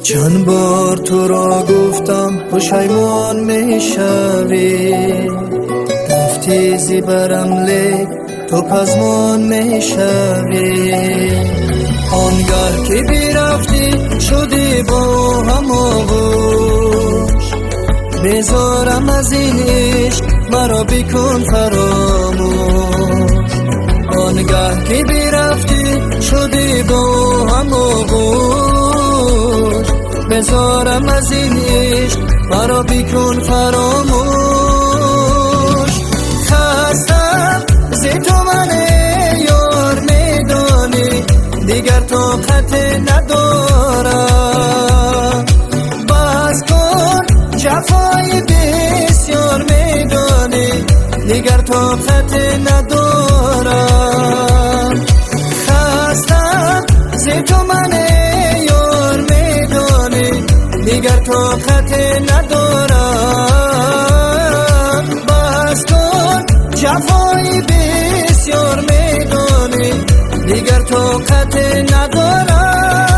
چند بار تو را گفتم پشیمان میشوی، گفتی زیبرم لیک تو پزمان میشوی. آنگاه که بیرفتی شدی با هم آغوش، بذارم از این عشق مرا بکن فراموش. آنگاه که بیرفتی شدی با هم آغوش، بذارم از این عشق مرا بکن فراموش. خستم ز تو من یار میدانی، دیگر طاقت ندارم. بس کن جفای بسیار میدانی، دیگر طاقت ندارم. خستم ز تو من یار میدانی، دیگر طاقت ندارم. بس کن جفای بسیار میدانی، دیگر طاقت ندارم.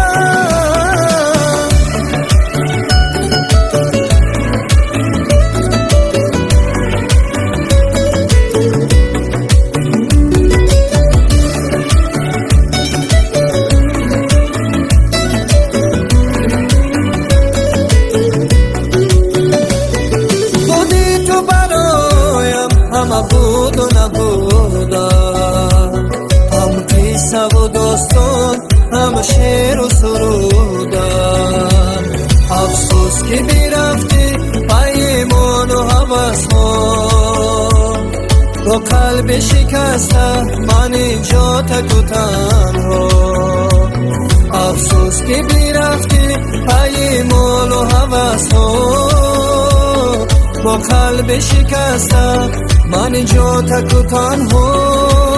بود و نبودم، هم قصه و داستان، هم شعر و سرودم. افسوس که بیرفتی پیمان و هوس ها، با قلب شکسته من اینجا تک و تنها. افسوس که بیرفتی پیمان و هوس ها، با قلب شکسته من اینجا تک و تنها.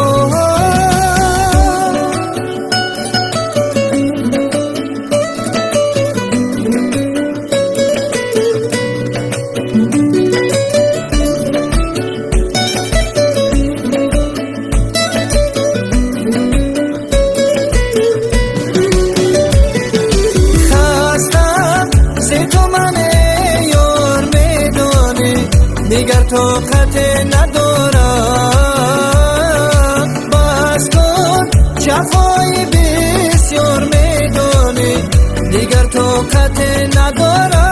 خستم ز تو من یار میدانی، دیگر طاقت ندارم. بس کن جفای بسیار میدانی، دیگر طاقت ندارم.